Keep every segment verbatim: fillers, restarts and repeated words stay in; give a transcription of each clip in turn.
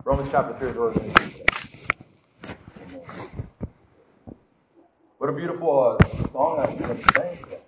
Romans chapter three is where we're going to be. What a beautiful uh, song that we're going to sing today.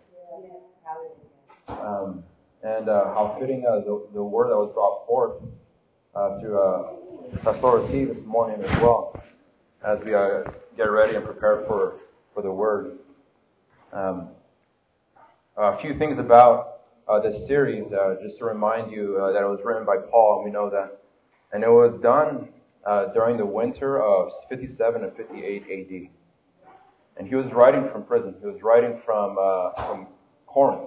Um, and uh, how fitting uh, the, the word that was brought forth uh, to uh, Pastor T this morning as well, as we uh, get ready and prepare for, for the word. Um, a few things about uh, this series, uh, just to remind you uh, that it was written by Paul, and we know that. And it was done uh, during the winter of fifty-seven and fifty-eight A D. And he was writing from prison. He was writing from uh, from Corinth.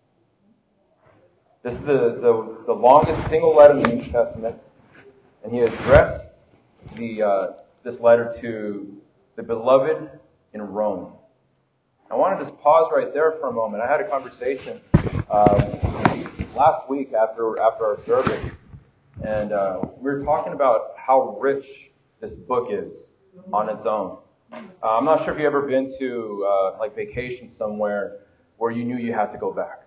This is the, the, the longest single letter in the New Testament. And he addressed the uh, this letter to the beloved in Rome. I want to just pause right there for a moment. I had a conversation um, last week after after our service, and uh, we were talking about how rich this book is on its own. Uh, I'm not sure if you've ever been to uh, like vacation somewhere where you knew you had to go back.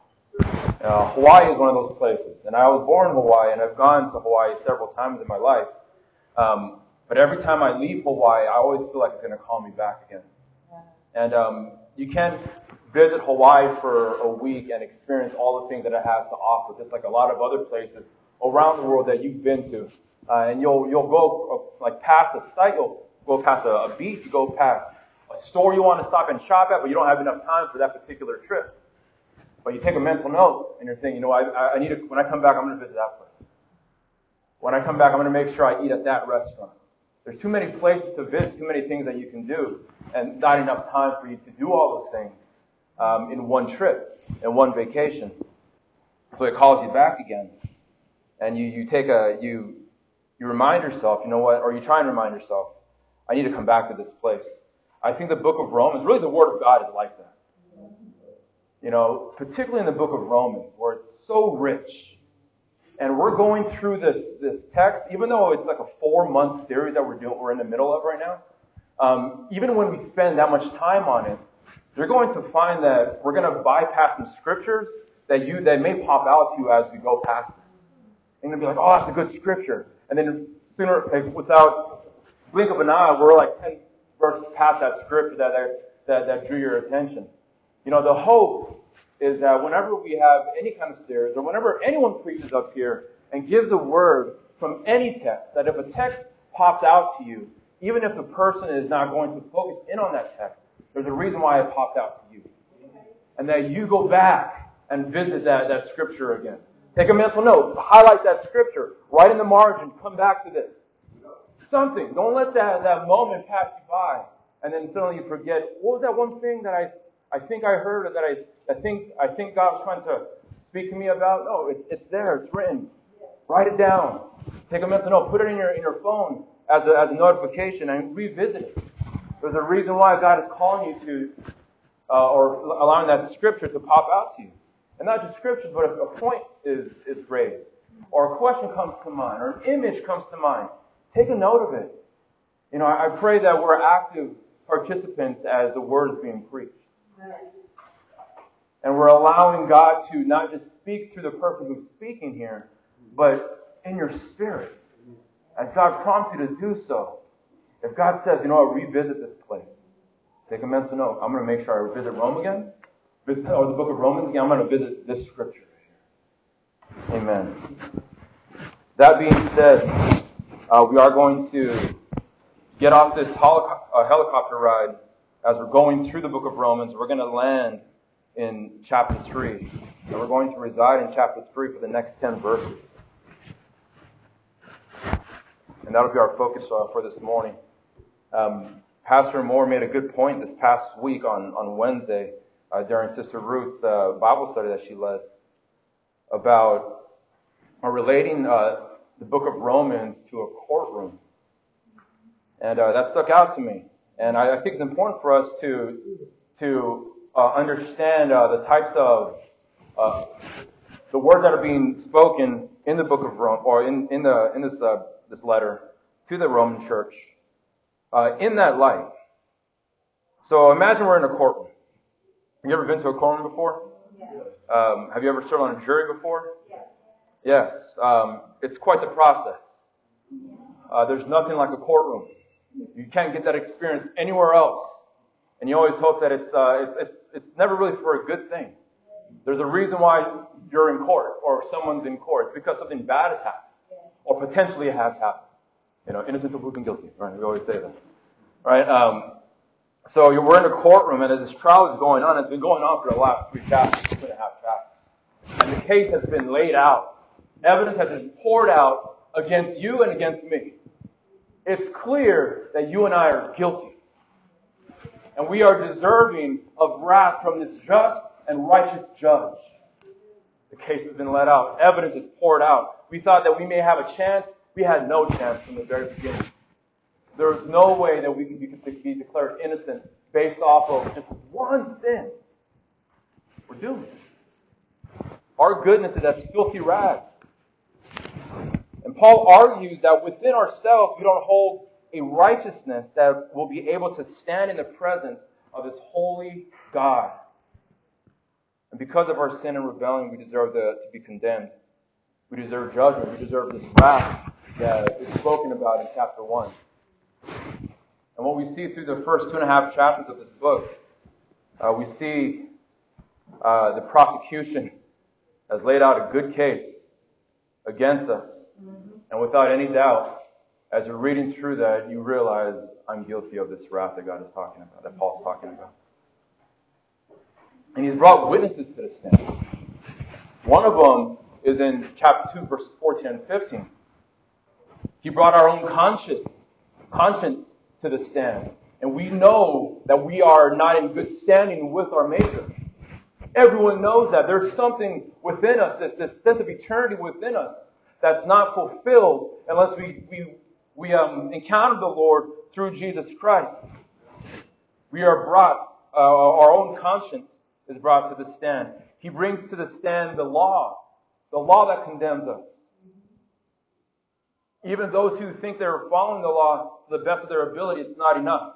Uh, Hawaii is one of those places, and I was born in Hawaii, and I've gone to Hawaii several times in my life. Um, but every time I leave Hawaii, I always feel like it's going to call me back again. And um, you can't visit Hawaii for a week and experience all the things that it has to offer, just like a lot of other places around the world that you've been to. Uh, and you'll you'll go uh, like past a site, you'll go past a, a beach, you go past a store you want to stop and shop at, but you don't have enough time for that particular trip. But you take a mental note and you're thinking, you know, I, I need to, when I come back, I'm going to visit that place. When I come back, I'm going to make sure I eat at that restaurant. There's too many places to visit, too many things that you can do, and not enough time for you to do all those things um, in one trip, in one vacation. So it calls you back again, and you, you take a you you remind yourself, you know what, or you try and remind yourself, I need to come back to this place. I think the book of Romans, really the Word of God is like that. You know, particularly in the book of Romans, where it's so rich. And we're going through this this text, even though it's like a four-month series that we're doing, we're in the middle of right now. Um, even when we spend that much time on it, you're going to find that we're going to bypass some scriptures that you that may pop out to you as we go past them. And you're going to be like, oh, that's a good scripture. And then sooner, like, without blink of an eye, we're like ten verses past that scripture that that that drew your attention. You know, the hope is that whenever we have any kind of series, or whenever anyone preaches up here and gives a word from any text, that if a text pops out to you, even if the person is not going to focus in on that text, there's a reason why it popped out to you. And that you go back and visit that, that scripture again. Take a mental note, highlight that scripture, write in the margin, come back to this. Something. Don't let that, that moment pass you by, and then suddenly you forget, what was that one thing that I I think I heard, or that I, I think I think God was trying to speak to me about? No, it, it's there. It's written. Write it down. Take a mental note. Put it in your in your phone as a as a notification and revisit it. There's a reason why God is calling you to, uh, or allowing that scripture to pop out to you, and not just scriptures, but if a point is is raised, or a question comes to mind, or an image comes to mind. Take a note of it. You know, I, I pray that we're active participants as the word is being preached. And we're allowing God to not just speak through the person who's speaking here, but in your spirit. As God prompts you to do so. If God says, you know what, revisit this place. Take a mental note. I'm going to make sure I revisit Rome again. Or the book of Romans again. I'm going to visit this scripture right here. Amen. That being said, uh, we are going to get off this helico- uh, helicopter ride as we're going through the book of Romans. We're going to land in chapter three. And we're going to reside in chapter three for the next ten verses. And that'll be our focus uh, for this morning. Um, Pastor Moore made a good point this past week on, on Wednesday uh, during Sister Ruth's uh, Bible study that she led about uh, relating uh, the book of Romans to a courtroom. And uh, that stuck out to me. And I, I think it's important for us to to uh, understand uh, the types of uh, the words that are being spoken in the book of Rome, or in in the in this uh, this letter to the Roman church, uh, in that light. So imagine we're in a courtroom. Have you ever been to a courtroom before? Yes. Um, have you ever served on a jury before? Yes. Yes. Um, it's quite the process. Uh, there's nothing like a courtroom. You can't get that experience anywhere else. And you always hope that it's, uh, it's, it's, it's never really for a good thing. There's a reason why you're in court or someone's in court. It's because something bad has happened or potentially has happened. You know, innocent until proven guilty. Right? We always say that. Right? Um, so you're, we're in a courtroom, and as this trial is going on, it's been going on for the last three chapters, two and a half chapters. And the case has been laid out. Evidence has been poured out against you and against me. It's clear that you and I are guilty. And we are deserving of wrath from this just and righteous judge. The case has been let out. Evidence is poured out. We thought that we may have a chance. We had no chance from the very beginning. There was no way that we could be, be declared innocent based off of just one sin. We're doomed. Our goodness is as filthy rags. And Paul argues that within ourselves we don't hold a righteousness that will be able to stand in the presence of this holy God. And because of our sin and rebellion, we deserve the, to be condemned. We deserve judgment. We deserve this wrath that is spoken about in chapter one. And what we see through the first two and a half chapters of this book, uh, we see uh, the prosecution has laid out a good case against us. Mm-hmm. And without any doubt, as you're reading through that, you realize I'm guilty of this wrath that God is talking about, that Paul's talking about. And he's brought witnesses to the stand. One of them is in chapter two, verses fourteen and fifteen. He brought our own conscience, conscience to the stand. And we know that we are not in good standing with our Maker. Everyone knows that. There's something within us, this, this sense of eternity within us, that's not fulfilled unless we, we, we um, encounter the Lord through Jesus Christ. We are brought, uh, our own conscience is brought to the stand. He brings to the stand the law, the law that condemns us. Even those who think they're following the law to the best of their ability, it's not enough.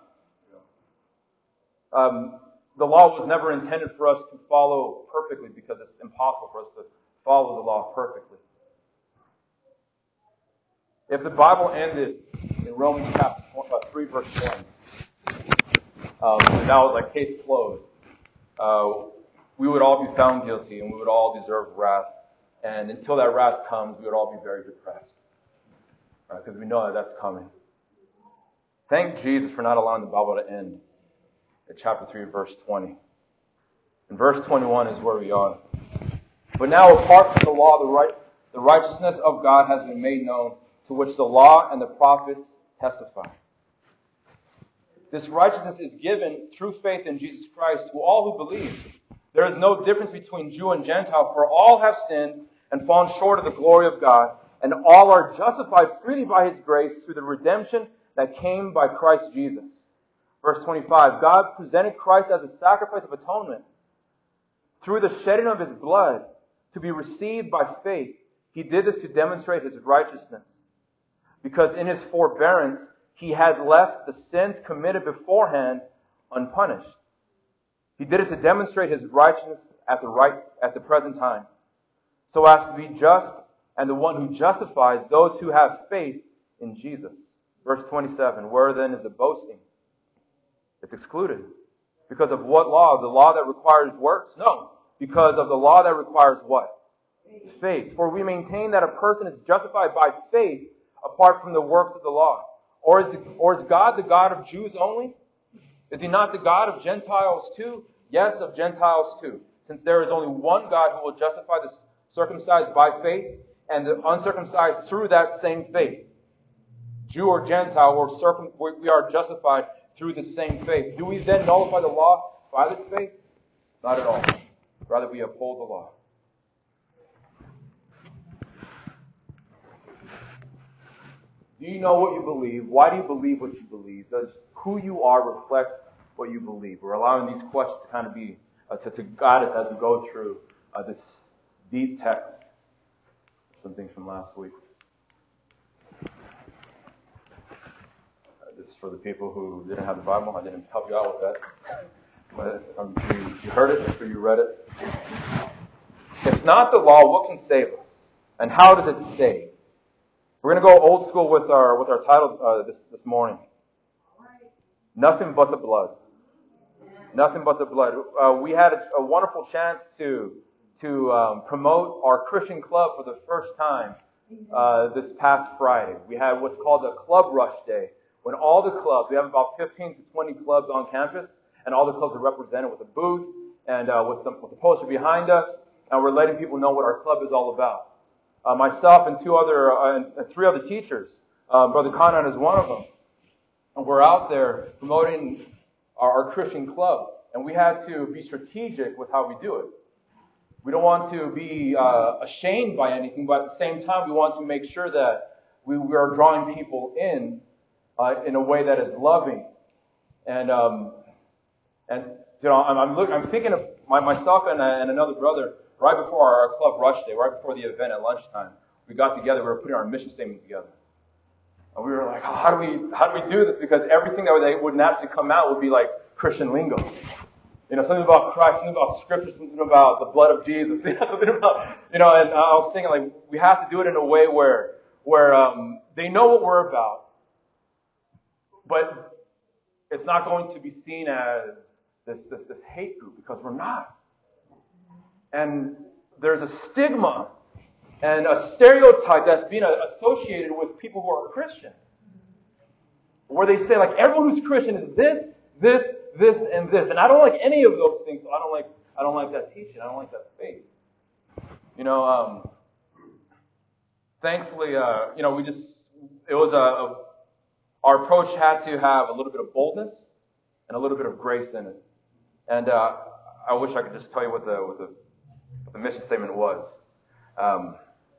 Um, the law was never intended for us to follow perfectly because it's impossible for us to follow the law perfectly. If the Bible ended in Romans chapter three, verse one, um, and that was like case closed, uh, we would all be found guilty and we would all deserve wrath. And until that wrath comes, we would all be very depressed. Because right? we know that that's coming. Thank Jesus for not allowing the Bible to end at chapter three, verse twenty. And verse twenty-one is where we are. But now, apart from the law, the right, the righteousness of God has been made known, to which the law and the prophets testify. This righteousness is given through faith in Jesus Christ to all who believe. There is no difference between Jew and Gentile, for all have sinned and fallen short of the glory of God, and all are justified freely by His grace through the redemption that came by Christ Jesus. Verse twenty-five, God presented Christ as a sacrifice of atonement through the shedding of His blood to be received by faith. He did this to demonstrate His righteousness, because in His forbearance He had left the sins committed beforehand unpunished. He did it to demonstrate His righteousness at the right at the present time, so as to be just and the one who justifies those who have faith in Jesus. Verse twenty-seven, where then is the boasting? It's excluded. Because of what law? The law that requires works? No. Because of the law that requires what? Faith. Faith. For we maintain that a person is justified by faith apart from the works of the law. Or is, the, or is God the God of Jews only? Is He not the God of Gentiles too? Yes, of Gentiles too. Since there is only one God who will justify the circumcised by faith and the uncircumcised through that same faith. Jew or Gentile, we're circum- we are justified through the same faith. Do we then nullify the law by this faith? Not at all. Rather, we uphold the law. Do you know what you believe? Why do you believe what you believe? Does who you are reflect what you believe? We're allowing these questions to kind of be, uh, to, to guide us as we go through uh, this deep text. Some things from last week. Uh, this is for the people who didn't have the Bible. I didn't help you out with that. But um, you, you heard it, or you read it. If not the law, what can save us? And how does it save? We're going to go old school with our with our title uh, this this morning. Nothing but the blood. Nothing but the blood. Uh, we had a, a wonderful chance to to um, promote our Christian club for the first time uh, this past Friday. We had what's called a Club Rush Day, when all the clubs, we have about fifteen to twenty clubs on campus, and all the clubs are represented with a booth and uh, with, some, with a poster behind us, and we're letting people know what our club is all about. Uh, myself and two other, uh, and three other teachers, uh, Brother Conrad is one of them, and we're out there promoting our, our Christian club, and we had to be strategic with how we do it. We don't want to be uh, ashamed by anything, but at the same time, we want to make sure that we, we are drawing people in uh, in a way that is loving. And um, and you know, I'm I'm, look, I'm thinking of my, myself and, uh, and another brother right before our, our club rush day, right before the event at lunchtime. We got together. We were putting our mission statement together, and we were like, oh, how do we how do we do this? Because everything that would, would naturally come out would be like Christian lingo. You know, something about Christ, something about Scripture, something about the blood of Jesus, you know, something about, you know, and I was thinking, like, we have to do it in a way where, where um, they know what we're about, but it's not going to be seen as this, this, this hate group, because we're not. And there's a stigma and a stereotype that's being associated with people who are Christian, where they say, like, everyone who's Christian is this, this, this, and this. And I don't like any of those things, so I don't like I don't like that teaching. I don't like that faith. You know, um, thankfully, uh, you know, we just, it was a, a, our approach had to have a little bit of boldness and a little bit of grace in it. And uh, I wish I could just tell you what the, what the, what the mission statement was. Um,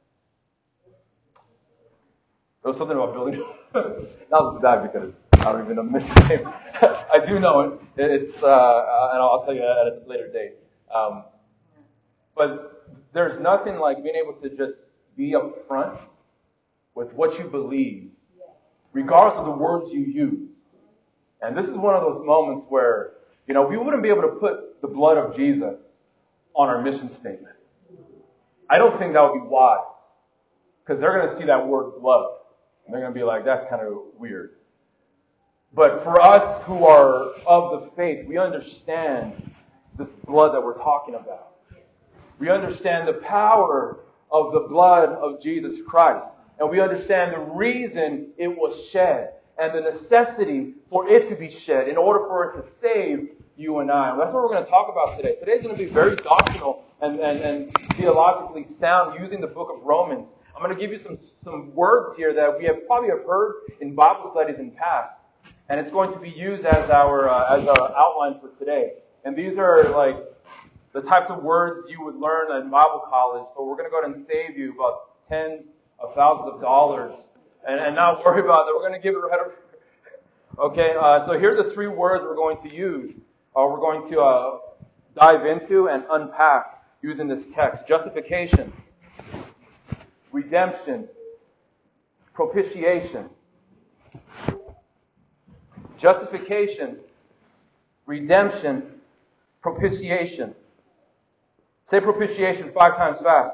There was something about building. Not as bad because I don't even know the mission statement. I do know it. It's, uh, and I'll tell you at a later date. Um, but there's nothing like being able to just be upfront with what you believe, regardless of the words you use. And this is one of those moments where, you know, we wouldn't be able to put the blood of Jesus on our mission statement. I don't think that would be wise, because they're going to see that word blood. And they're going to be like, that's kind of weird. But for us who are of the faith, we understand this blood that we're talking about. We understand the power of the blood of Jesus Christ. And we understand the reason it was shed and the necessity for it to be shed in order for it to save you and I. And that's what we're going to talk about today. Today's going to be very doctrinal and, and, and theologically sound, using the book of Romans. I'm going to give you some, some words here that we have probably have heard in Bible studies in past, and it's going to be used as our uh, as our outline for today. And these are like the types of words you would learn in Bible college. So we're going to go ahead and save you about tens of thousands of dollars, and, and not worry about that. We're going to give it right over. Okay, uh, so here are the three words we're going to use. Uh, we're going to uh, dive into and unpack using this text: justification, redemption, propitiation. Justification, redemption, propitiation. Say propitiation five times fast.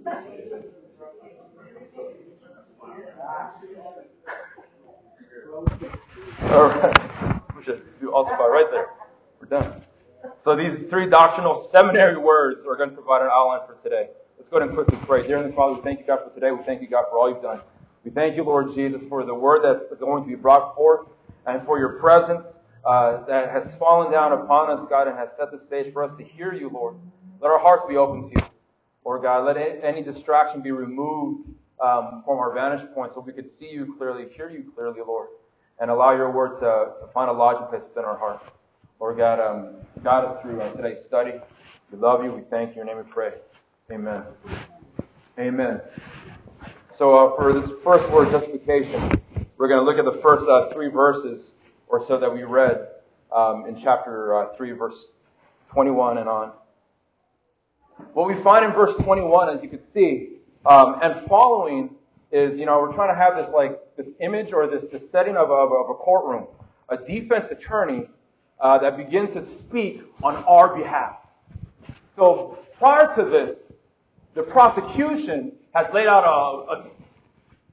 All right. We should do Altify right there. We're done. So these three doctrinal seminary words are going to provide an outline for today. Let's go ahead and quickly pray. Dear Heavenly Father, we thank you, God, for today. We thank you, God, for all you've done. We thank you, Lord Jesus, for the word that's going to be brought forth and for your presence uh, that has fallen down upon us, God, and has set the stage for us to hear you, Lord. Let our hearts be open to you, Lord God. Let any distraction be removed um, from our vantage point so we could see you clearly, hear you clearly, Lord, and allow your word to, to find a lodging place within our heart. Lord God, um, guide us through uh, today's study. We love you. We thank you. In your name we pray. Amen. Amen. So uh, for this first word, justification, we're going to look at the first uh, three verses or so that we read um, in chapter uh, three, verse twenty-one and on. What we find in verse twenty-one, as you can see, um, and following is, you know, we're trying to have this like this image or this, this setting of, of, of a courtroom, a defense attorney uh, that begins to speak on our behalf. So prior to this, the prosecution has laid out a, a, a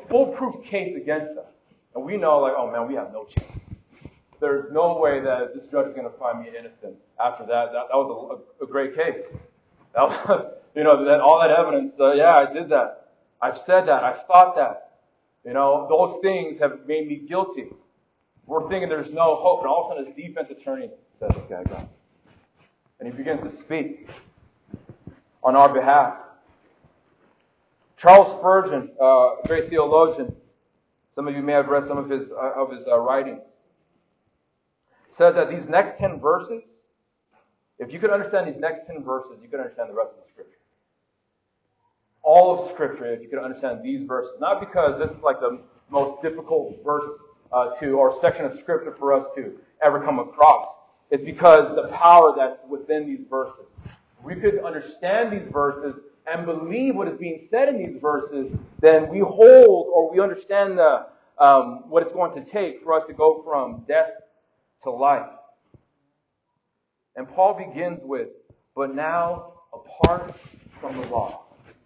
foolproof case against us. And we know, like, oh man, we have no chance. There's no way that this judge is going to find me innocent after that. That, that was a, a, a great case. That was, you know, that all that evidence, uh, yeah, I did that. I've said that. I've thought that. You know, those things have made me guilty. We're thinking there's no hope. And all of a sudden, his defense attorney says, okay, I got it. And he begins to speak on our behalf. Charles Spurgeon, uh, a great theologian, some of you may have read some of his, uh, of his uh, writings, says that these next ten verses, if you could understand these next ten verses, you could understand the rest of the Scripture. All of Scripture, if you could understand these verses. Not because this is like the most difficult verse uh, to, or section of Scripture for us to ever come across. It's because the power that's within these verses. If we could understand these verses and believe what is being said in these verses, then we hold or we understand the, um, what it's going to take for us to go from death to life. And Paul begins with, but now apart from the law.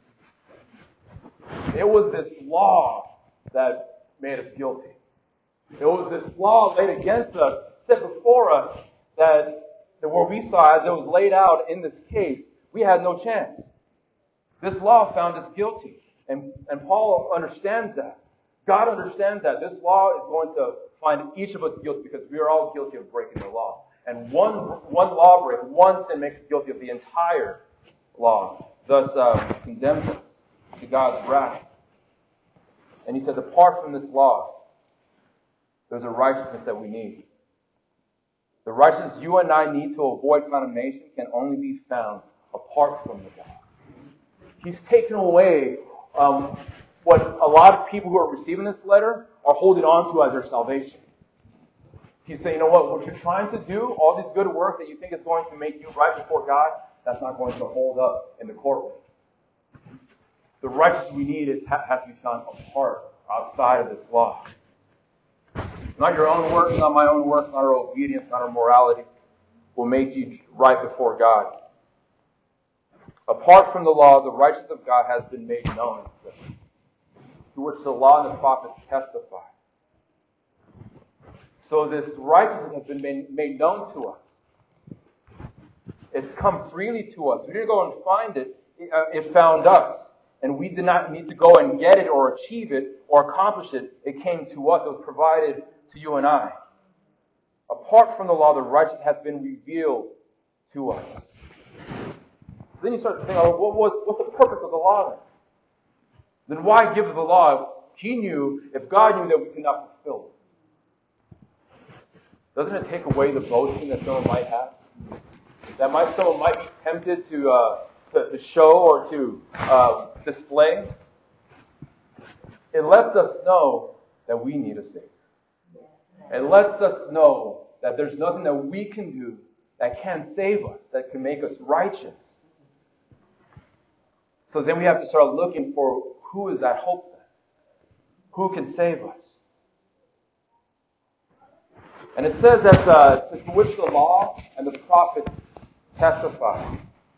It was this law that made us guilty. It was this law laid against us, set before us, that, that what we saw as it was laid out in this case, we had no chance. This law found us guilty. And, and Paul understands that. God understands that. This law is going to find each of us guilty because we are all guilty of breaking the law. And one, one law break, one sin makes us guilty of the entire law. Thus uh, condemns us to God's wrath. And he says, apart from this law, there's a righteousness that we need. The righteousness you and I need to avoid condemnation can only be found apart from the law. He's taken away um, what a lot of people who are receiving this letter are holding on to as their salvation. He's saying, you know what, what you're trying to do, all this good work that you think is going to make you right before God, that's not going to hold up in the courtroom. The righteousness we need is has to be found apart, outside of this law. Not your own works, not my own works, not our obedience, not our morality will make you right before God. Apart from the law, the righteousness of God has been made known, to which the law and the prophets testify. So this righteousness has been made, made known to us. It's come freely to us. We didn't go and find it. It, uh, it found us. And we did not need to go and get it or achieve it or accomplish it. It came to us. It was provided to you and I. Apart from the law, the righteousness has been revealed to us. Then you start to think, oh, what was, what's the purpose of the law then? Then why give the law if he knew, if God knew that we could not fulfill it? Doesn't it take away the boasting that someone might have? That might someone might be tempted to uh, to, to show or to uh, display? It lets us know that we need a Savior. It lets us know that there's nothing that we can do that can save us, that can make us righteous. So then we have to start looking for who is that hope then? Who can save us? And it says that uh, to which the law and the prophets testify.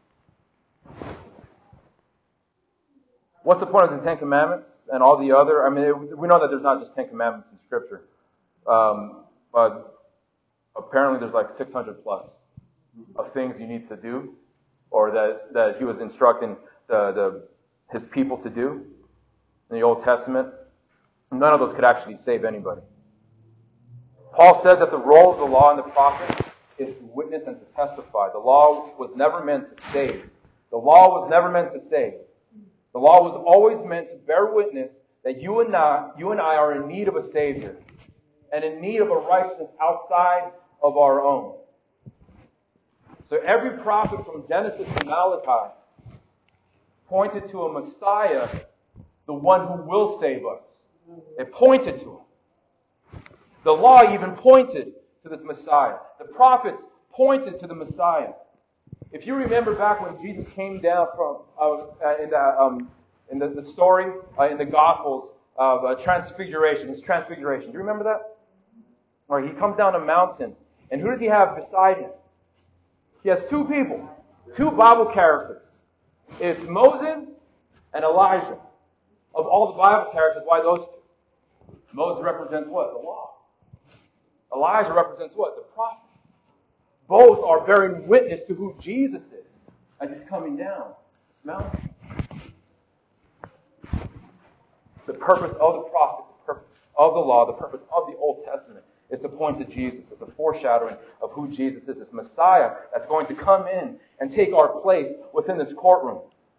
What's the point of the Ten Commandments and all the other? I mean, it, we know that there's not just Ten Commandments in Scripture. Um, but apparently there's like six hundred plus of things you need to do, or that, that he was instructing the, the his people to do in the Old Testament. None of those could actually save anybody. Paul says that the role of the law and the prophets is to witness and to testify. The law was never meant to save. The law was never meant to save. The law was always meant to bear witness that you and I, you and I are in need of a Savior and in need of a righteousness outside of our own. So every prophet from Genesis to Malachi pointed to a Messiah, the one who will save us. It pointed to him. The law even pointed to this Messiah. The prophets pointed to the Messiah. If you remember back when Jesus came down from uh, uh, in the um, in the, the story uh, in the Gospels of uh, Transfiguration, his Transfiguration. Do you remember that? Or he comes down a mountain, and who does he have beside him? He has two people, two Bible characters. It's Moses and Elijah. of all the Bible characters, why those two? Moses represents what? The law. Elijah represents what? The prophet. Both are bearing witness to who Jesus is as he's coming down this mountain. The purpose of the prophet, the purpose of the law, the purpose of the Old Testament is to point to Jesus. It's a foreshadowing of who Jesus is. It's Messiah that's going to come in and take our place within this courtroom.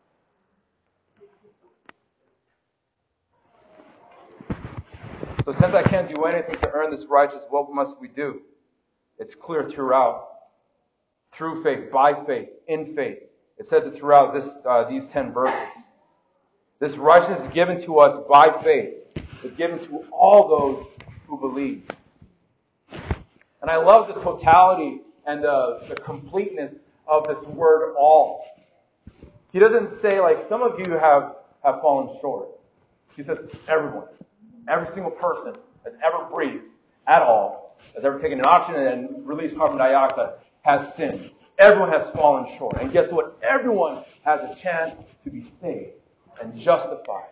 So since I can't do anything to earn this righteousness, what must we do? It's clear throughout. Through faith, by faith, in faith. It says it throughout this uh, these ten verses. This righteousness is given to us by faith. It's given to all those who believe. And I love the totality and the, the completeness of this word all. He doesn't say, like, some of you have, have fallen short. He says everyone. Every single person that's ever breathed at all, has ever taken an oxygen and released carbon dioxide, has sinned. Everyone has fallen short. And guess what? Everyone has a chance to be saved and justified.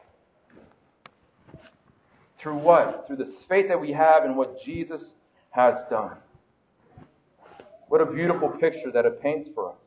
Through what? Through this faith that we have in what Jesus has done. What a beautiful picture that it paints for us.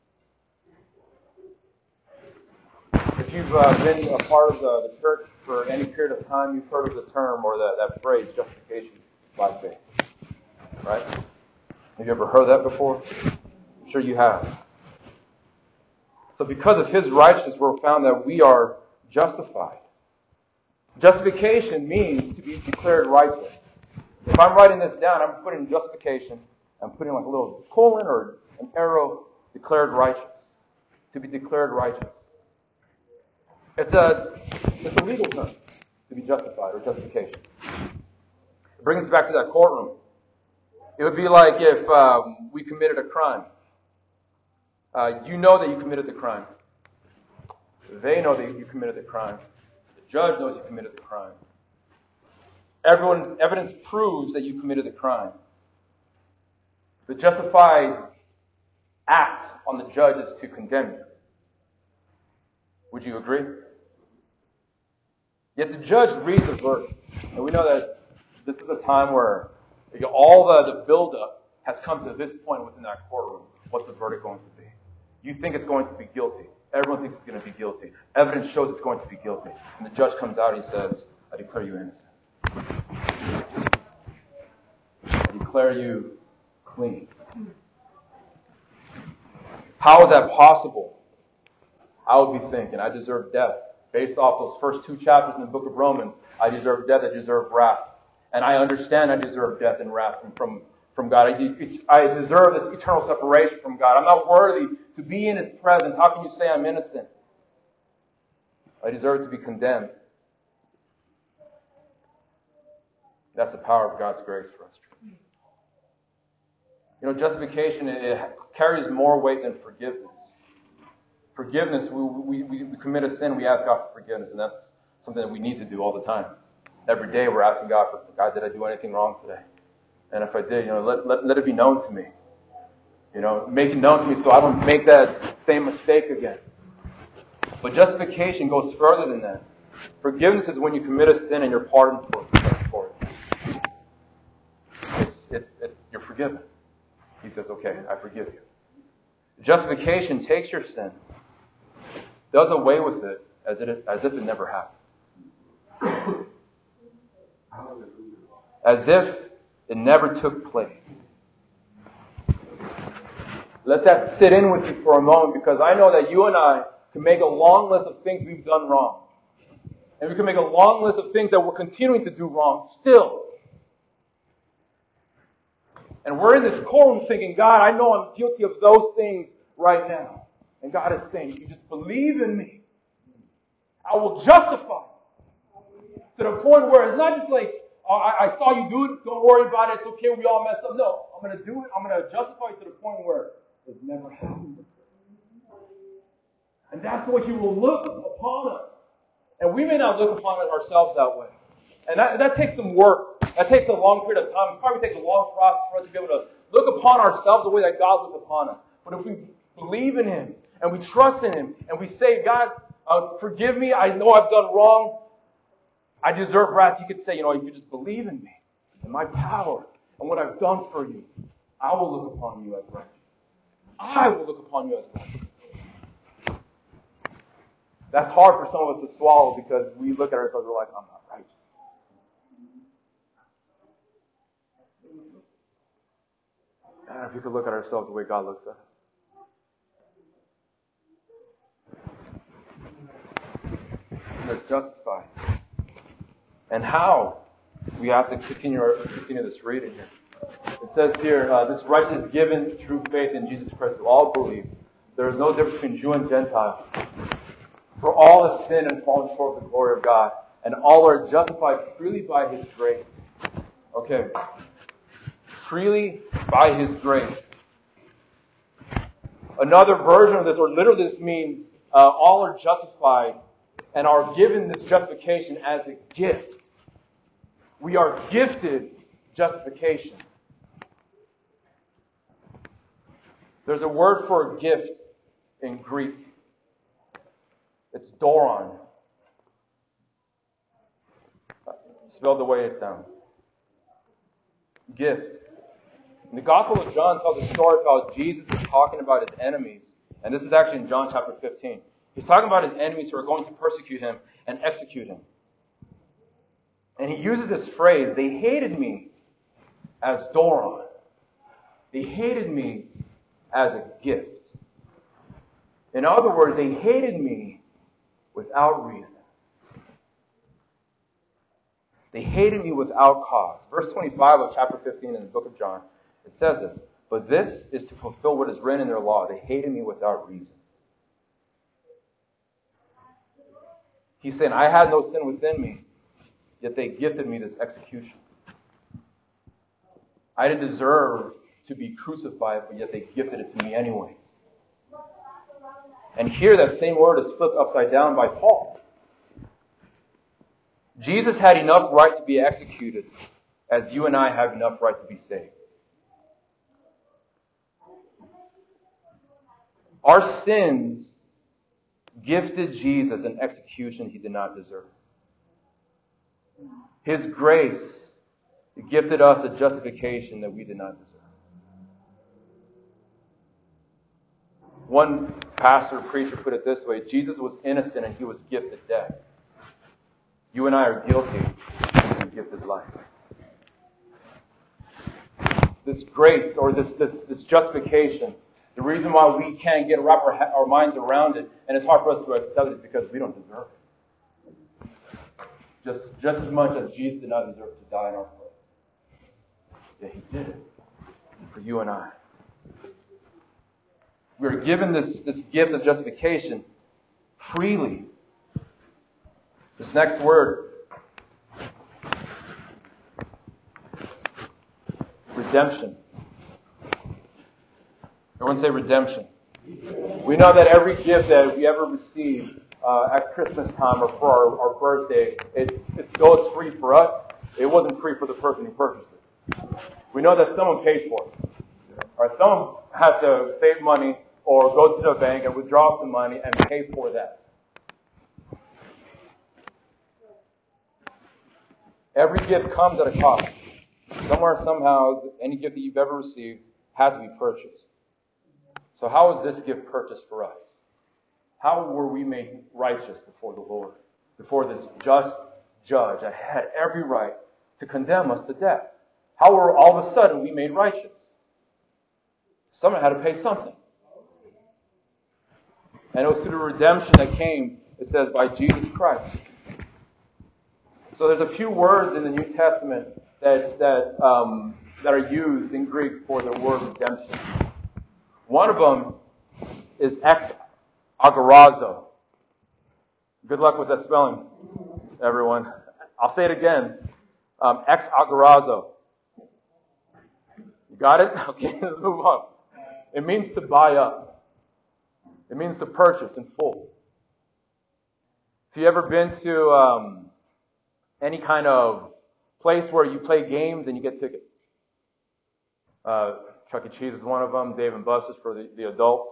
If you've uh, been a part of the, the church for any period of time, you've heard of the term or that, that phrase, justification by faith. Right? Have you ever heard that before? I'm sure you have. So because of His righteousness, we're found that we are justified. Justification means to be declared righteous. If I'm writing this down, I'm putting justification. I'm putting like a little colon or an arrow, declared righteous. To be declared righteous. It's a, it's a legal term, to be justified or justification. It brings us back to that courtroom. It would be like if um, we committed a crime. Uh, you know that you committed the crime. They know that you committed the crime. The judge knows you committed the crime. Everyone, evidence proves that you committed the crime. The justified act on the judge is to condemn you. Would you agree? Yet the judge reads a verdict. And we know that this is a time where all the, the buildup has come to this point within that courtroom. What's the verdict going to be? You think it's going to be guilty. Everyone thinks it's going to be guilty. Evidence shows it's going to be guilty. And the judge comes out and he says, I declare you innocent. I declare you clean. How is that possible? I would be thinking, I deserve death. Based off those first two chapters in the book of Romans, I deserve death, I deserve wrath. And I understand I deserve death and wrath from, from, from God. I, I deserve this eternal separation from God. I'm not worthy to be in His presence. How can you say I'm innocent? I deserve to be condemned. That's the power of God's grace for us. You know, justification, it, it carries more weight than forgiveness. Forgiveness, we, we, we commit a sin, we ask God for forgiveness, and that's something that we need to do all the time. Every day we're asking God for, God, did I do anything wrong today? And if I did, you know, let, let, let it be known to me. You know, make it known to me so I don't make that same mistake again. But justification goes further than that. Forgiveness is when you commit a sin and you're pardoned for it. It's, it's, it's, you're forgiven. He says, okay, I forgive you. Justification takes your sin, does away with it as, it as if it never happened. As if it never took place. Let that sit in with you for a moment, because I know that you and I can make a long list of things we've done wrong. And we can make a long list of things that we're continuing to do wrong still. And we're in this courtroom thinking, God, I know I'm guilty of those things right now. And God is saying, if you just believe in me, I will justify you. To the point where it's not just like, oh, I, I saw you do it, don't worry about it, it's okay, we all messed up. No, I'm going to do it, I'm going to justify it to the point where it never happened. And that's what He will look upon us. And we may not look upon it ourselves that way. And that, that takes some work. That takes a long period of time. It probably takes a long process for us to be able to look upon ourselves the way that God looks upon us. But if we believe in Him, and we trust in Him, and we say, God, uh, forgive me, I know I've done wrong, I deserve wrath. You could say, you know, if you just believe in me and my power and what I've done for you, I will look upon you as righteous. I will look upon you as righteous. That's hard for some of us to swallow because we look at ourselves and we're like, I'm not righteous. And if we could look at ourselves the way God looks at us. We're justified. And how? We have to continue our, continue this reading here. It says here, uh, this righteousness is given through faith in Jesus Christ to all believe. There is no difference between Jew and Gentile. For all have sinned and fallen short of the glory of God, and all are justified freely by His grace. Okay. Freely by His grace. Another version of this, or literally this means uh, all are justified and are given this justification as a gift. We are gifted justification. There's a word for a gift in Greek. It's doron. Spelled the way it sounds. Gift. And the Gospel of John tells a story of how Jesus is talking about His enemies. And this is actually in John chapter fifteen. He's talking about His enemies who are going to persecute Him and execute Him. And He uses this phrase, they hated me as doron. They hated me as a gift. In other words, they hated me without reason. They hated me without cause. Verse twenty-five of chapter fifteen in the book of John, it says this, but this is to fulfill what is written in their law. They hated me without reason. He's saying, I had no sin within me, yet they gifted me this execution. I didn't deserve to be crucified, but yet they gifted it to me anyways. And here that same word is flipped upside down by Paul. Jesus had enough right to be executed as you and I have enough right to be saved. Our sins gifted Jesus an execution He did not deserve. His grace gifted us a justification that we did not deserve. One pastor, preacher put it this way, Jesus was innocent and He was gifted death. You and I are guilty and gifted life. This grace or this, this, this justification, the reason why we can't get wrap our, our minds around it and it's hard for us to accept it is because we don't deserve it. Just, just as much as Jesus did not deserve to die in our place. Yet He did it for you and I. We are given this, this gift of justification freely. This next word, redemption. Everyone say redemption. We know that every gift that we ever receive uh, at Christmas time or for our, our birthday, it, it, though it's free for us, it wasn't free for the person who purchased it. We know that someone paid for it. Or someone had to save money or go to the bank and withdraw some money and pay for that. Every gift comes at a cost. Somewhere, somehow, any gift that you've ever received had to be purchased. So how was this gift purchased for us? How were we made righteous before the Lord? Before this just judge that had every right to condemn us to death? How were all of a sudden we made righteous? Someone had to pay something. And it was through the redemption that came, it says, by Jesus Christ. So there's a few words in the New Testament that that um, that are used in Greek for the word redemption. One of them is ex agorazo. Good luck with that spelling, everyone. I'll say it again. Um, ex agorazo. You got it? Okay, let's move on. It means to buy up. It means to purchase in full. If you ever been to um, any kind of place where you play games and you get tickets. Uh, Chuck E. Cheese is one of them. Dave and Buster's for the, the adults.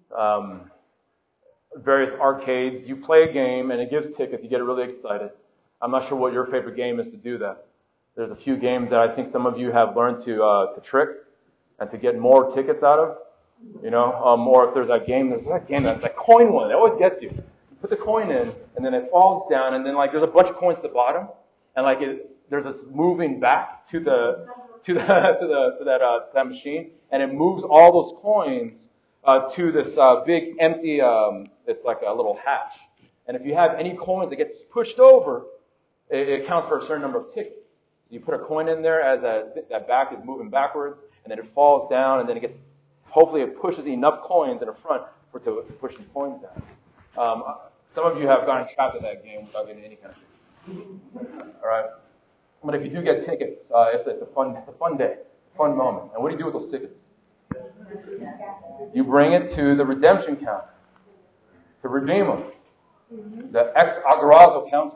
Um, various arcades. You play a game and it gives tickets. You get really excited. I'm not sure what your favorite game is to do that. There's a few games that I think some of you have learned to uh, to trick and to get more tickets out of. You know, um, or if there's that game, there's that game, that, that coin one, it always gets you. You put the coin in, and then it falls down, and then like there's a bunch of coins at the bottom, and like it, there's this moving back to the to the to the to that uh, that machine, and it moves all those coins uh, to this uh, big empty. Um, it's like a little hatch, and if you have any coins that gets pushed over, it, it counts for a certain number of tickets. So you put a coin in there as that that back is moving backwards, and then it falls down, and then it gets. Hopefully it pushes enough coins in the front for to, to push the coins down. Um, some of you have gotten trapped in that game without getting any kind of tickets. All right. But if you do get tickets, uh, it's, it's a fun, it's a fun day, fun moment. And what do you do with those tickets? You bring it to the redemption counter to redeem them. The ex agorazo counter.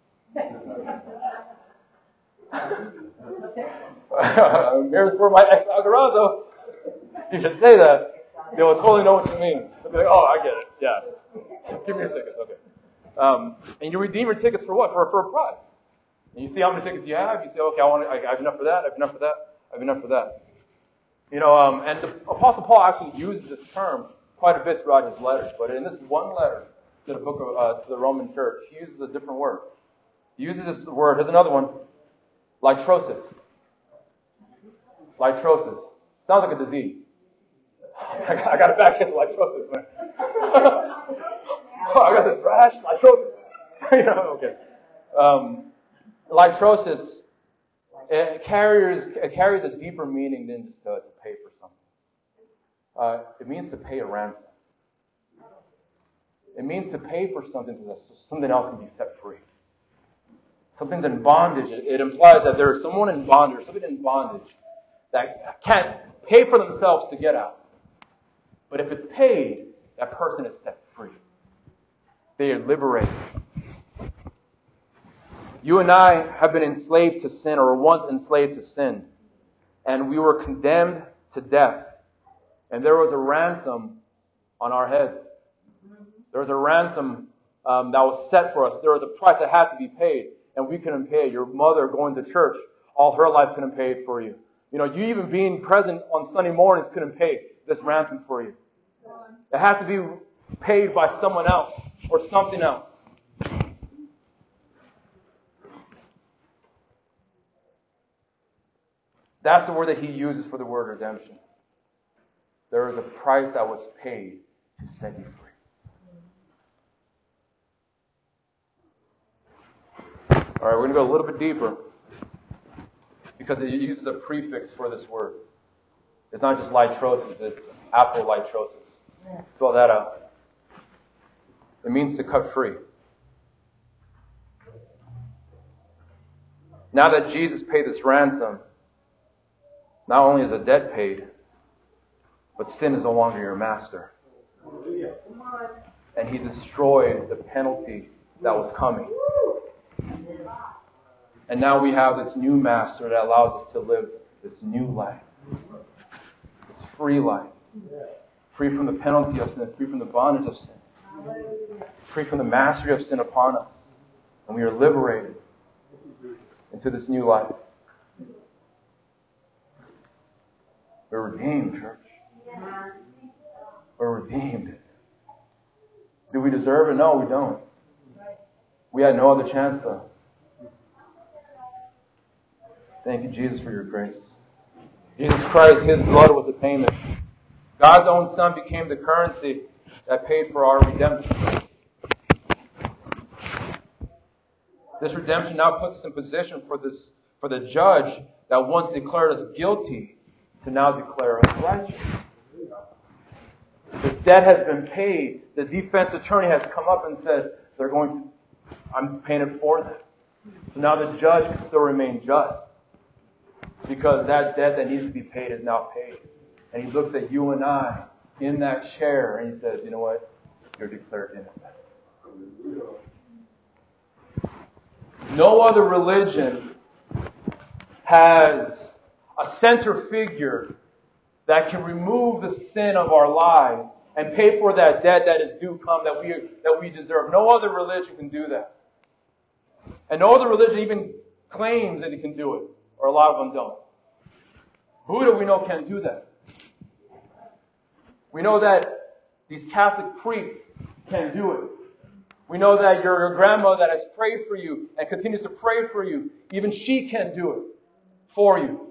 Here's for my ex agorazo. You should say that. They will totally know what you mean. They'll be like, oh, I get it. Yeah. Give me your tickets. Okay. Um, and you redeem your tickets for what? For, for a prize. And you see how many tickets you have. You say, okay, I want. I, I have enough for that. I have enough for that. I have enough for that. You know, um, and the Apostle Paul actually uses this term quite a bit throughout his letters. But in this one letter to the book of uh, to the Roman church, he uses a different word. He uses this word. Here's another one. Litrosis. Litrosis. Sounds like a disease. I got, I got to back into litrosis, man. Oh, I got this rash, litrosis. You know, okay. Um, litrosis it carries it carries a deeper meaning than just uh, to pay for something. Uh, it means to pay a ransom. It means to pay for something so that something else can be set free. Something's in bondage. It, it implies that there is someone in bondage, something in bondage that can't pay for themselves to get out. But if it's paid, that person is set free. They are liberated. You and I have been enslaved to sin, or were once enslaved to sin. And we were condemned to death. And there was a ransom on our heads. There was a ransom um, that was set for us. There was a price that had to be paid. And we couldn't pay. Your mother going to church, all her life couldn't pay it for you. You know, you even being present on Sunday mornings couldn't pay this ransom for you. It had to be paid by someone else or something else. That's the word that he uses for the word redemption. There is a price that was paid to set you free. All right, we're going to go a little bit deeper because it uses a prefix for this word. It's not just litrosis, it's apolitrosis. Spell that out. It means to cut free. Now that Jesus paid this ransom, not only is a debt paid, but sin is no longer your master. And he destroyed the penalty that was coming. And now we have this new master that allows us to live this new life. This free life. Free from the penalty of sin, free from the bondage of sin. Free from the mastery of sin upon us. And we are liberated into this new life. We're redeemed, church. We're redeemed. Do we deserve it? No, we don't. We had no other chance, though. Thank you, Jesus, for your grace. Jesus Christ, His blood was the payment. God's own Son became the currency that paid for our redemption. This redemption now puts us in position for this, for the judge that once declared us guilty to now declare us righteous. This debt has been paid. The defense attorney has come up and said, they're going to, I'm paying it for them. So now the judge can still remain just. Because that debt that needs to be paid is now paid. And he looks at you and I in that chair and he says, you know what? You're declared innocent. No other religion has a center figure that can remove the sin of our lives and pay for that debt that is due come that we that we deserve. No other religion can do that. And no other religion even claims that it can do it, or a lot of them don't. Buddha, we know, can't do that. We know that these Catholic priests can't do it. We know that your, your grandma that has prayed for you and continues to pray for you, even she can't do it for you.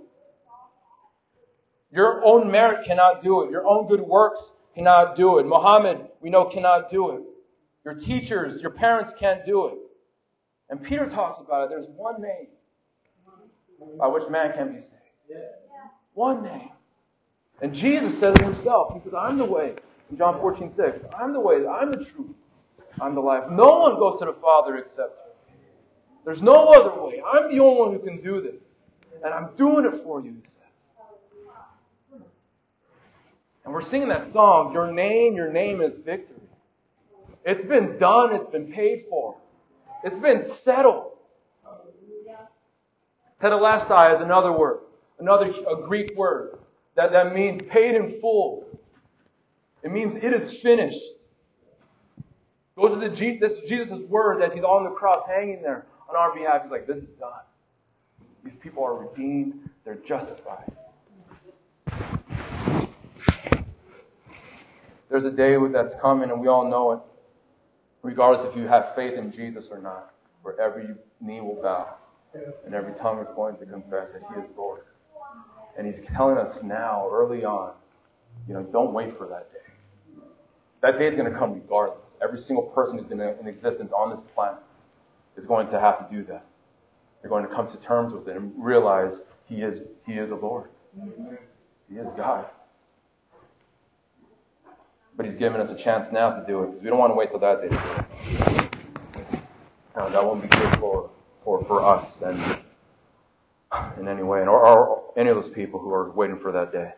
Your own merit cannot do it. Your own good works cannot do it. Muhammad, we know, cannot do it. Your teachers, your parents can't do it. And Peter talks about it. There's one name by which man can be saved. One name. And Jesus says it himself. He says, I'm the way. In John fourteen six, I'm the way, I'm the truth, I'm the life. No one goes to the Father except me. There's no other way. I'm the only one who can do this. And I'm doing it for you, he says. And we're singing that song, Your Name, Your Name is Victory. It's been done, it's been paid for. It's been settled. Tetelestai is another word, another a Greek word that, that means paid in full. It means it is finished. Those are the that's Jesus' word that He's on the cross hanging there on our behalf. He's like, this is done. These people are redeemed. They're justified. There's a day that's coming, and we all know it, regardless if you have faith in Jesus or not, where every knee will bow and every tongue is going to confess that He is Lord. And He's telling us now, early on, you know, don't wait for that day. That day is going to come regardless. Every single person who's been in existence on this planet is going to have to do that. They're going to come to terms with it and realize He is He is the Lord. He is God. But He's given us a chance now to do it, because we don't want to wait till that day to do it. No, that won't be good for for, for us and in any way, or, or any of those people who are waiting for that day.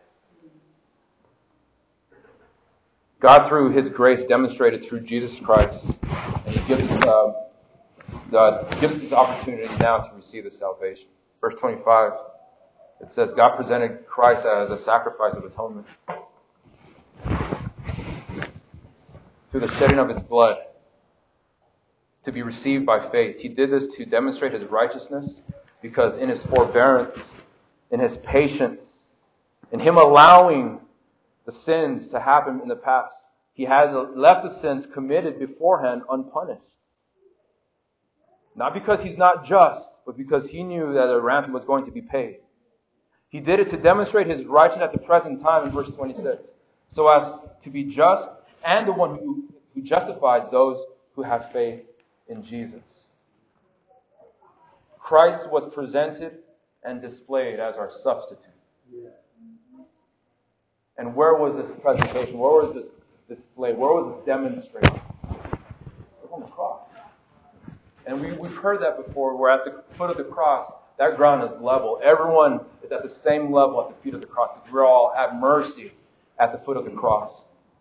God, through His grace, demonstrated through Jesus Christ, and He gives us, uh, the, gives us this opportunity now to receive the salvation. Verse twenty-five, it says, God presented Christ as a sacrifice of atonement through the shedding of His blood to be received by faith. He did this to demonstrate His righteousness, because in His forbearance, in His patience, in Him allowing the sins to happen in the past, He had left the sins committed beforehand unpunished. Not because He's not just, but because He knew that a ransom was going to be paid. He did it to demonstrate His righteousness at the present time in verse twenty-six, so as to be just and the one who, who justifies those who have faith in Jesus. Christ was presented and displayed as our substitute. And where was this presentation? Where was this display? Where was it demonstrated? It was on the cross. And we, we've heard that before. We're at the foot of the cross. That ground is level. Everyone is at the same level at the feet of the cross, because we're all at mercy at the foot of the cross.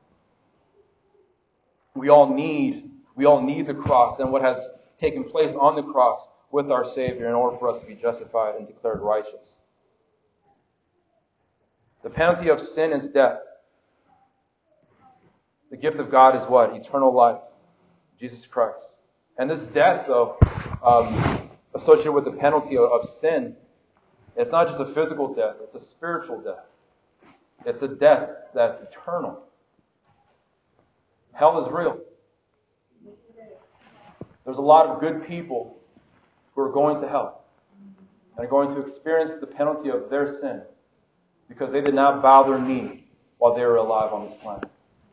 We all need, we all need the cross and what has taken place on the cross with our Savior in order for us to be justified and declared righteous. The penalty of sin is death. The gift of God is what? Eternal life. Jesus Christ. And this death, though, um, associated with the penalty of, of sin, it's not just a physical death, it's a spiritual death. It's a death that's eternal. Hell is real. There's a lot of good people who are going to hell and are going to experience the penalty of their sin because they did not bow their knee while they were alive on this planet.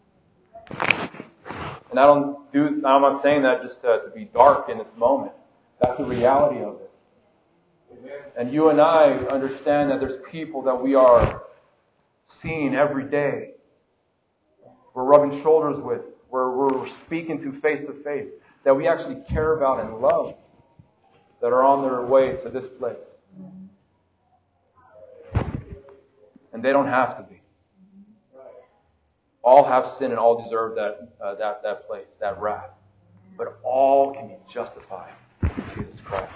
And I don't do, I'm not saying that just to, to be dark in this moment. That's the reality of it. And you and I understand that there's people that we are seeing every day. We're rubbing shoulders with. We're, we're speaking to face to face. That we actually care about and love. That are on their way to this place. And they don't have to be. All have sinned and all deserve that, uh, that, that place, that wrath. But all can be justified in Jesus Christ.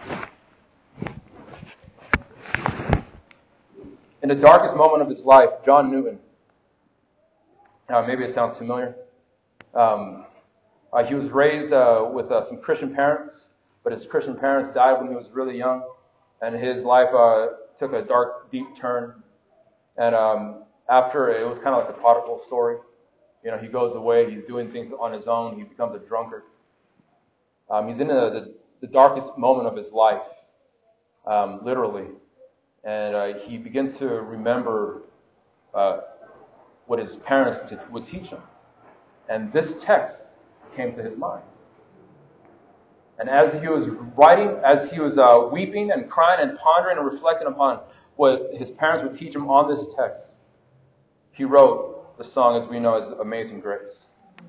In the darkest moment of his life, John Newton, uh, maybe it sounds familiar, um, uh, he was raised uh, with uh, some Christian parents, but his Christian parents died when he was really young, and his life uh, took a dark, deep turn. And um, after, it was kind of like the prodigal story. You know, he goes away, he's doing things on his own, he becomes a drunkard. Um, he's in the, the, the darkest moment of his life, um, literally. And uh, he begins to remember uh, what his parents t- would teach him. And this text came to his mind. And as he was writing, as he was uh, weeping and crying and pondering and reflecting upon what his parents would teach him on this text, he wrote the song as we know as Amazing Grace.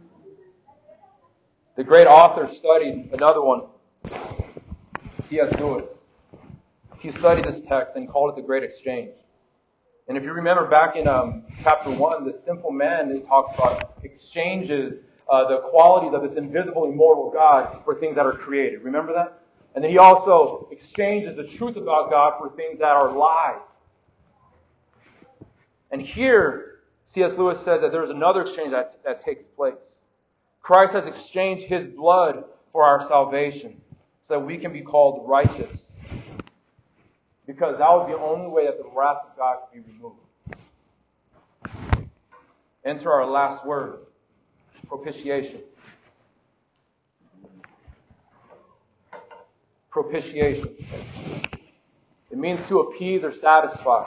The great author studied another one, C S Lewis. He studied this text and called it the Great Exchange. And if you remember back in um, chapter one, the simple man, it talks about exchanges uh, the qualities of this invisible, immortal God for things that are created. Remember that? And then he also exchanges the truth about God for things that are lies. And here, C S Lewis says that there's another exchange that, that takes place. Christ has exchanged His blood for our salvation so that we can be called righteous. Because that was the only way that the wrath of God could be removed. Enter our last word, propitiation. Propitiation. It means to appease or satisfy.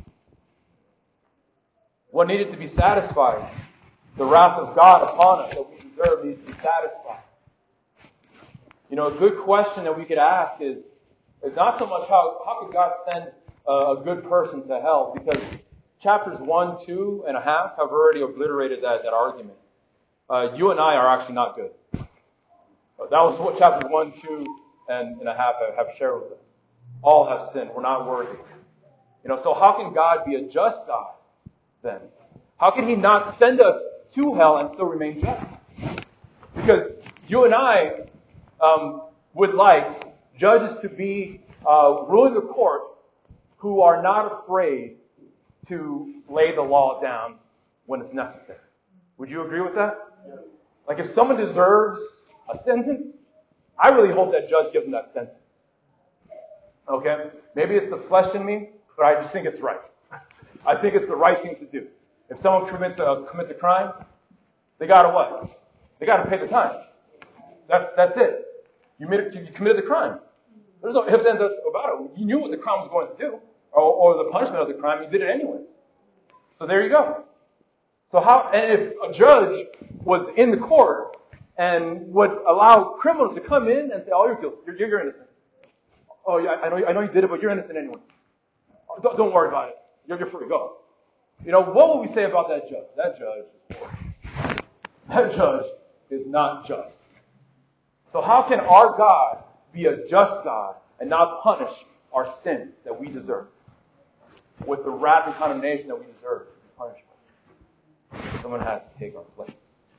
What needed to be satisfied? The wrath of God upon us that we deserve needs to be satisfied. You know, a good question that we could ask is, is not so much how, how could God send a, a good person to hell? Because chapters one, two, and a half have already obliterated that, that argument. Uh, you and I are actually not good. That was what chapters one, two, and, and a half have, have shared with us. All have sinned. We're not worthy. You know, so how can God be a just God then? How can He not send us to hell and still remain just? Because you and I um, would like judges to be uh, ruling the court who are not afraid to lay the law down when it's necessary. Would you agree with that? Yes. Like if someone deserves a sentence, I really hope that judge gives them that sentence. Okay? Maybe it's the flesh in me, but I just think it's right. I think it's the right thing to do. If someone commits a, commits a crime, they gotta what? They gotta pay the time. That's, that's it. You, made, you committed the crime. There's no ifs, ands, about it. You knew what the crime was going to do, or, or the punishment of the crime. You did it anyway. So there you go. So how? And if a judge was in the court and would allow criminals to come in and say, "Oh, you're guilty. You're, you're innocent. Oh, yeah, I know. I know you did it, but you're innocent anyway. Don't, don't worry about it. You're, you're free. Go." You know, what would we say about that judge? That judge, that judge is not just. So how can our God be a just God and not punish our sins that we deserve with the wrath and condemnation that we deserve to be punished by? Someone had to take our place.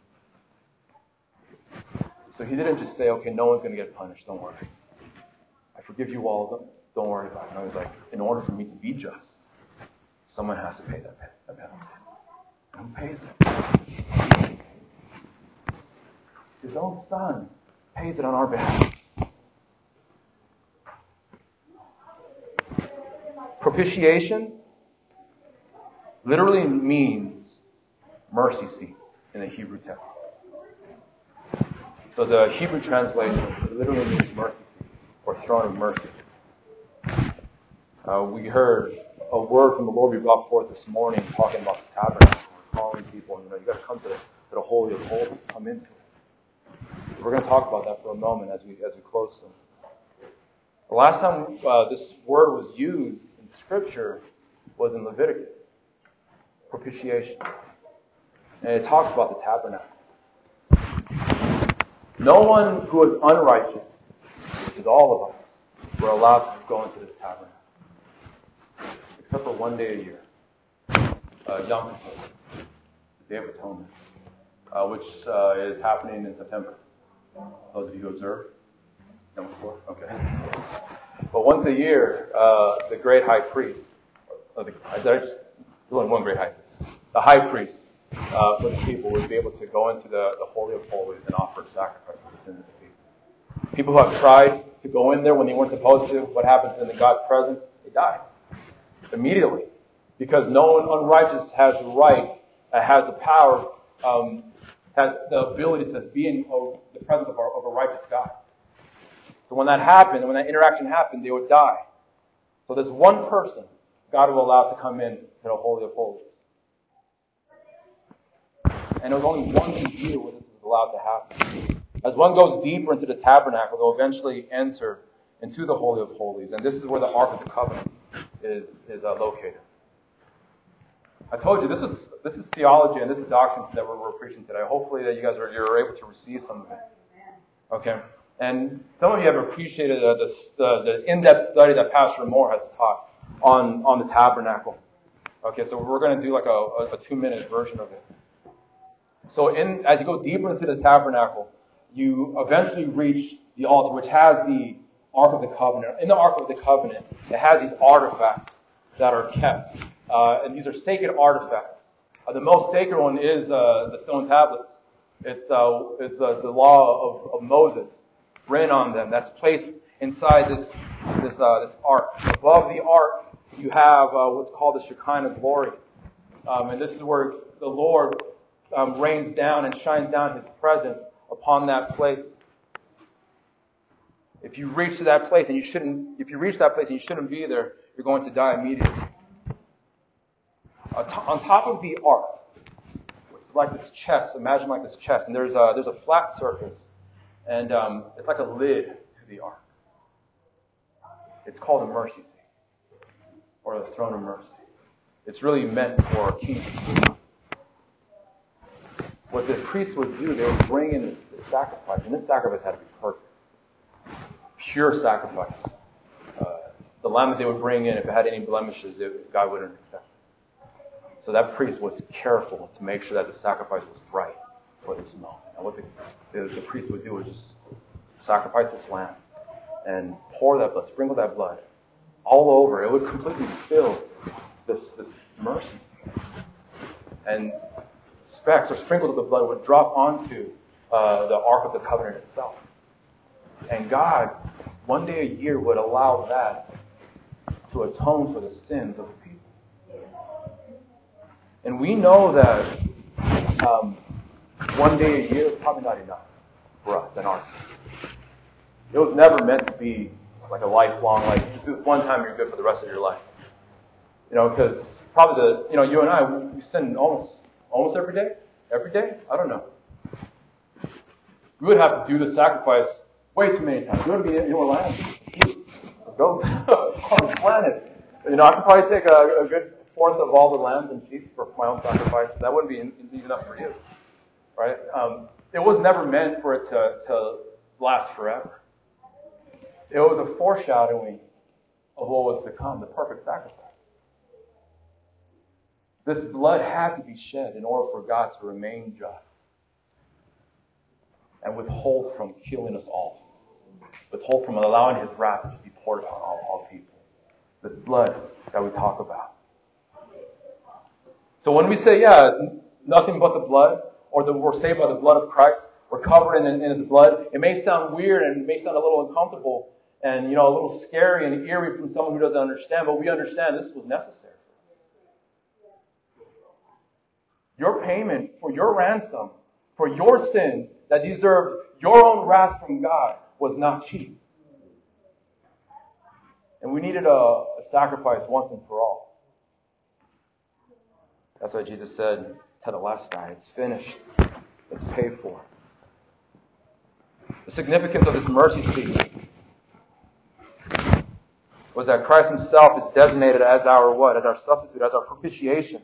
So He didn't just say, okay, no one's going to get punished, don't worry. I forgive you all, don't, don't worry about it. No, He's like, in order for me to be just, someone has to pay that, that penalty. And who pays it? His own Son pays it on our behalf. Propitiation literally means mercy seat in the Hebrew text. So the Hebrew translation literally means mercy seat or throne of mercy. Uh, we heard a word from the Lord we brought forth this morning talking about the tabernacle. We're calling people, you know, you got to come to the, to the Holy of Holies, come into it. We're going to talk about that for a moment as we as we close them. The last time uh, this word was used in Scripture was in Leviticus, propitiation. And it talks about the tabernacle. No one who is unrighteous, which is all of us, were allowed to go into this tabernacle. Except for one day a year. Uh, Yom Kippur, the Day of Atonement, uh, which uh, is happening in September. Those of you who observe? Yom Kippur? Okay. But once a year, uh, the great high priest, uh, the, I just, there's only one great high priest, the high priest uh, for the people would be able to go into the, the Holy of Holies and offer sacrifice for the sins of the people. People who have tried to go in there when they weren't supposed to. What happens in God's presence? They die immediately. Because no one unrighteous has the right, uh, has the power, um, has the ability to be in uh, the presence of, our, of a righteous God. So when that happened, when that interaction happened, they would die. So this one person, God will allow to come in to the Holy of Holies. And it was only once a year where this was allowed to happen. As one goes deeper into the tabernacle, they'll eventually enter into the Holy of Holies. And this is where the Ark of the Covenant is, is uh, located. I told you, this is this is theology and this is doctrine that we're, we're preaching today. Hopefully that you guys are you're able to receive some of it. Okay? And some of you have appreciated uh, the, the, the in-depth study that Pastor Moore has taught on, on the tabernacle. Okay, so we're going to do like a, a, a two-minute version of it. So in as you go deeper into the tabernacle, you eventually reach the altar, which has the Ark of the Covenant. In the Ark of the Covenant, it has these artifacts that are kept. Uh, and these are sacred artifacts. Uh, the most sacred one is uh, the stone tablets. It's, uh, it's uh, the law of, of Moses written on them. That's placed inside this this uh, this ark. Above the ark, you have uh, what's called the Shekinah glory. Um, and this is where the Lord um, rains down and shines down His presence upon that place. If you reach to that place and you shouldn't, if you reach that place and you shouldn't be there, you're going to die immediately. Uh, t- on top of the ark, which is like this chest, imagine like this chest, and there's a there's a flat surface, and um, it's like a lid to the ark. It's called a mercy seat, or the throne of mercy. It's really meant for kings to sit on. What the priests would do, they would bring in this, this sacrifice, and this sacrifice had to be perfect. Pure sacrifice. Uh, the lamb that they would bring in, if it had any blemishes, it, God wouldn't accept it. So that priest was careful to make sure that the sacrifice was right for this moment. And what the, the, the priest would do was just sacrifice this lamb and pour that blood, sprinkle that blood all over. It would completely fill this, this mercy seat. And specks or sprinkles of the blood would drop onto uh, the Ark of the Covenant itself. And God, one day a year, would allow that to atone for the sins of the people. And we know that um, one day a year is probably not enough for us and our sins. It was never meant to be like a lifelong, like just this one time you're good for the rest of your life. You know, because probably the, you know, you and I, we sin almost, almost every day. Every day? I don't know. We would have to do the sacrifice way too many times. You want to be in Orlando? Go on the planet. You know, I could probably take a, a good fourth of all the lambs and sheep for my own sacrifice. That wouldn't be even enough for you, right? Um, it was never meant for it to, to last forever. It was a foreshadowing of what was to come, the perfect sacrifice. This blood had to be shed in order for God to remain just and withhold from killing us all. Withhold from allowing His wrath to just be poured upon all, all people. This blood that we talk about. So when we say, yeah, nothing but the blood, or that we're saved by the blood of Christ, we're covered in, in His blood, it may sound weird and it may sound a little uncomfortable and, you know, a little scary and eerie from someone who doesn't understand, but we understand this was necessary. Your payment for your ransom, for your sins that deserved your own wrath from God was not cheap. And we needed a, a sacrifice once and for all. That's why Jesus said, Tetelestai, it's finished. It's paid for. The significance of this mercy seat was that Christ Himself is designated as our what? As our substitute, as our propitiation.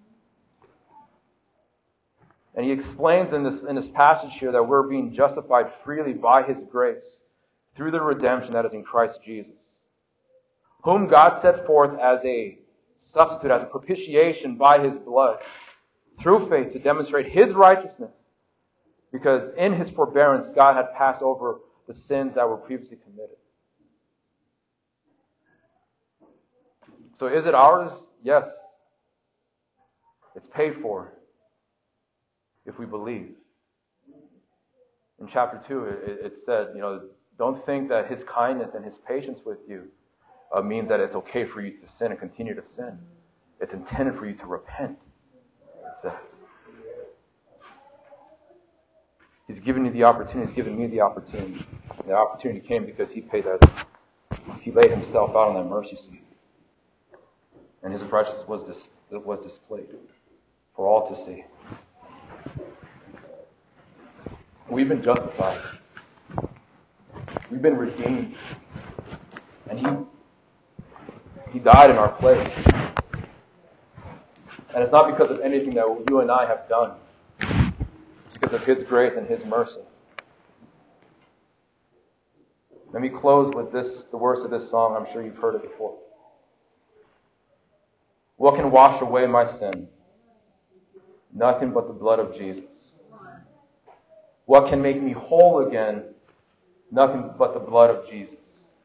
And He explains in this, in this passage here that we're being justified freely by His grace through the redemption that is in Christ Jesus, whom God set forth as a substitute, as a propitiation by His blood, through faith to demonstrate His righteousness, because in His forbearance God had passed over the sins that were previously committed. So is it ours? Yes. It's paid for if we believe. In chapter two, it, it said, you know, Don't think that His kindness and His patience with you uh, means that it's okay for you to sin and continue to sin. It's intended for you to repent. It says. He's given you the opportunity. He's given me the opportunity. And the opportunity came because He paid that. He laid Himself out on that mercy seat, and His righteousness was dis- was displayed for all to see. We've been justified. We've been redeemed, and He He died in our place. And it's not because of anything that you and I have done. It's because of His grace and His mercy. Let me close with this, the words of this song. I'm sure you've heard it before. What can wash away my sin? Nothing but the blood of Jesus. What can make me whole again? Nothing but the blood of Jesus.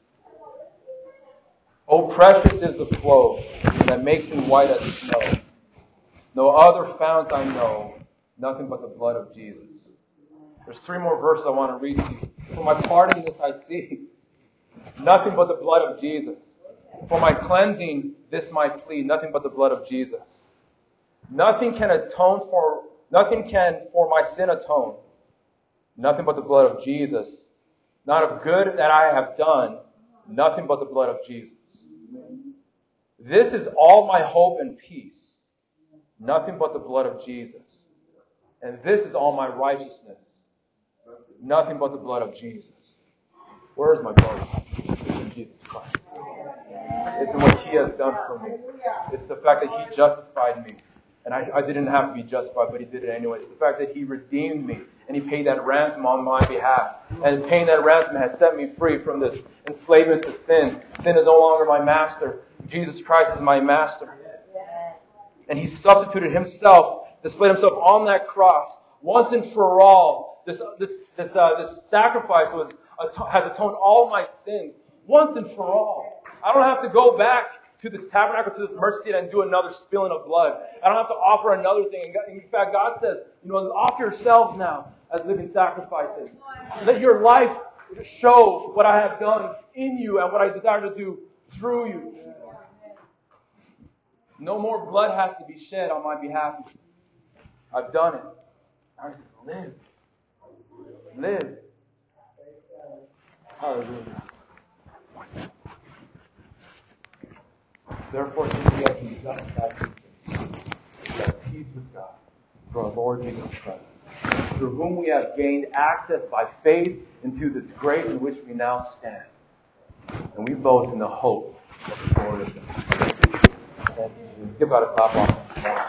Oh, precious is the flow that makes me white as snow. No other fount I know, nothing but the blood of Jesus. There's three more verses I want to read to you. For my pardon this I see, nothing but the blood of Jesus. For my cleansing this my plea, nothing but the blood of Jesus. Nothing can atone for, nothing can for my sin atone, nothing but the blood of Jesus. Not of good that I have done, nothing but the blood of Jesus. This is all my hope and peace, nothing but the blood of Jesus. And this is all my righteousness, nothing but the blood of Jesus. Where is my blood? It's in Jesus Christ. It's in what He has done for me. It's the fact that He justified me. And I, I didn't have to be justified, but He did it anyway. It's the fact that He redeemed me and He paid that ransom on my behalf. And paying that ransom has set me free from this enslavement to sin. Sin is no longer my master. Jesus Christ is my master. And He substituted Himself, displayed Himself on that cross once and for all. This this this uh, this sacrifice was has atoned all my sins once and for all. I don't have to go back to this tabernacle, to this mercy seat, and do another spilling of blood. I don't have to offer another thing. In fact, God says, you know, offer yourselves now as living sacrifices. Let your life show what I have done in you and what I desire to do through you. No more blood has to be shed on my behalf. I've done it. I just live. Live. Hallelujah. Therefore, since we have been justified, we have peace with God through our Lord Jesus Christ, through whom we have gained access by faith into this grace in which we now stand. And we boast in the hope of the glory of God. Thank you, Jesus. Give God a clap on.